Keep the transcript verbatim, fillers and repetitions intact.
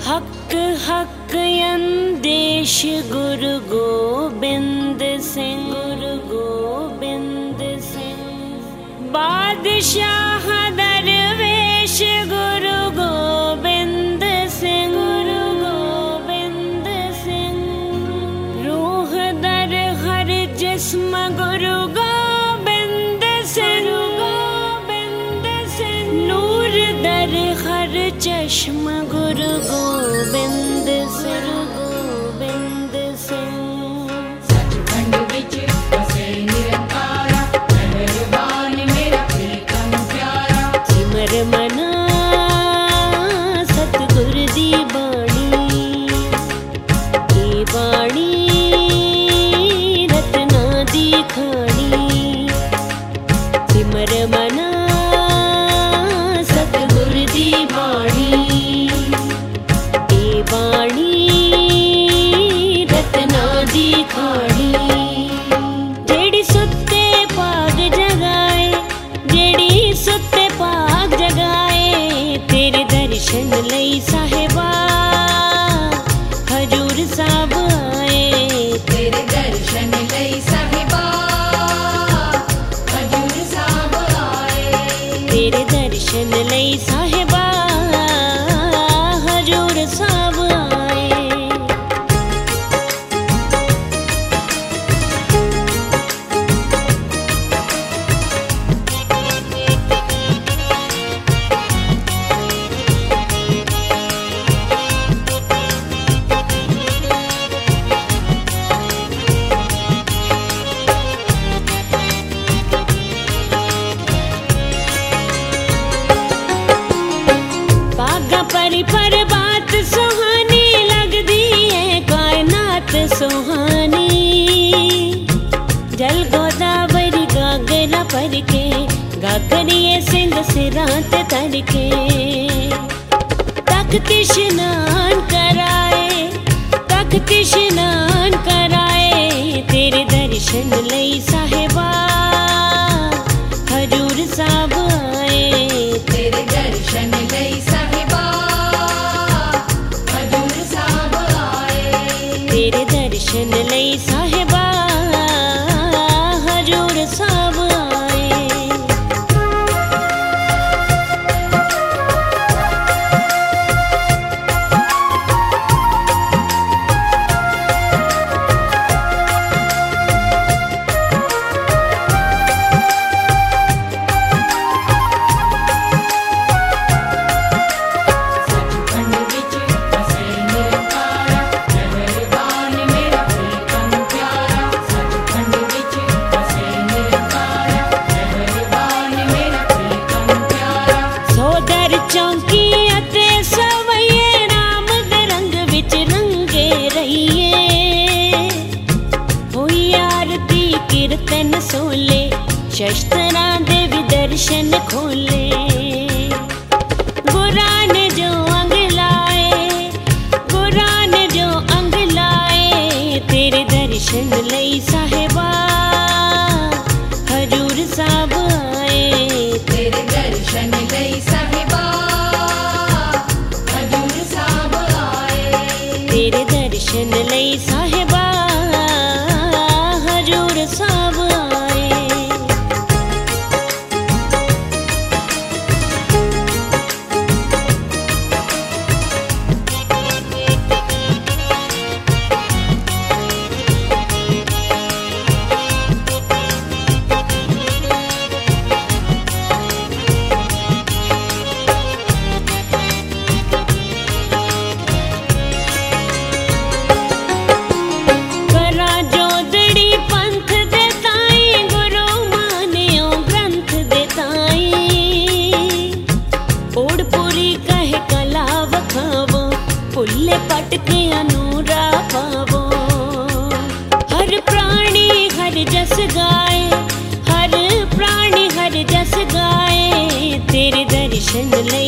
हक हक अंदेश गुरु गोबिंद सिंह, गुरु गोबिंद सिंह। बादशाह दरवेश गुरु गोबिंद सिंह, गुरु गोबिंद सिंह। रूह दर हर जिस्म गुरु गोबिंद सिंह, गोबिंद सिंह। नूर दर हर चश्म गुरु गोबिंद सिंह, गोबिंद सिंह। सचखंड विच बसे निरंकारा, मेहरबान मेरा प्रीतम प्यारा। सिमर मना सतगुर दी बाणी, ये बाणी रत्ना दी खाणी। सिमर मना सतगुर दी बाणी, ये बाणी रत्ना दी खाणी। जेड़ी सुत्ते भाग जगाए, जेड़ी सुत्ते भाग जगाए। तेरे दर्शन लई साहिबा हजूर साहब आए। तेरे दर्शन लई साहिबा हजूर साहब आए। तेरे दर्शन लई साहिबा हजूर साहब आए। बागा परी पर बात सुहानी लगदी है, कायनात सुहानी। जल गोदावरी गागरा पर के, गागरिए सिंध सिरात तर के। तख्त स्नान कराए, तख्त स्नान कराए। तेरे दर्शन लई साहिबा हजूर साहब आए। तेरे दर्शन लई साहिबा हजूर साहब आए। तेरे दर्शन लई साहिबा हजूर साहब आए। सचखंड विच बसे निरंकारा, मेहरबान मेरा प्रीतम प्यारा। सचखंड विच बसे निरंकारा, मेहरबान मेरा प्रीतम प्यारा। सोदर चौंकी अते सवैये, नाम दे रंग विच रंगे रहिए। होई आरती कीर्तन सोले, शस्त्रां दे भी दर्शन खोले। गुरां ने जो अंग लाए, गुरां ने जो अंग लाए। तेरे दर्शन लई साहिबा हजूर साहब आए। तेरे दर्शन लई साहिबा हजूर साहब आए। तेरे दर्शन लई साहिबा हजूर साहब आए। करा जोदड़ी पंथ दे ताई, गुरु मानियो ग्रंथ दे ताई। ओड़पुरी कहे कला वखावो, फुल्ले पट के अनूरा पावो। हर प्राणी हर जस गाए, हर प्राणी हर जस गाए। तेरे दर्शन ले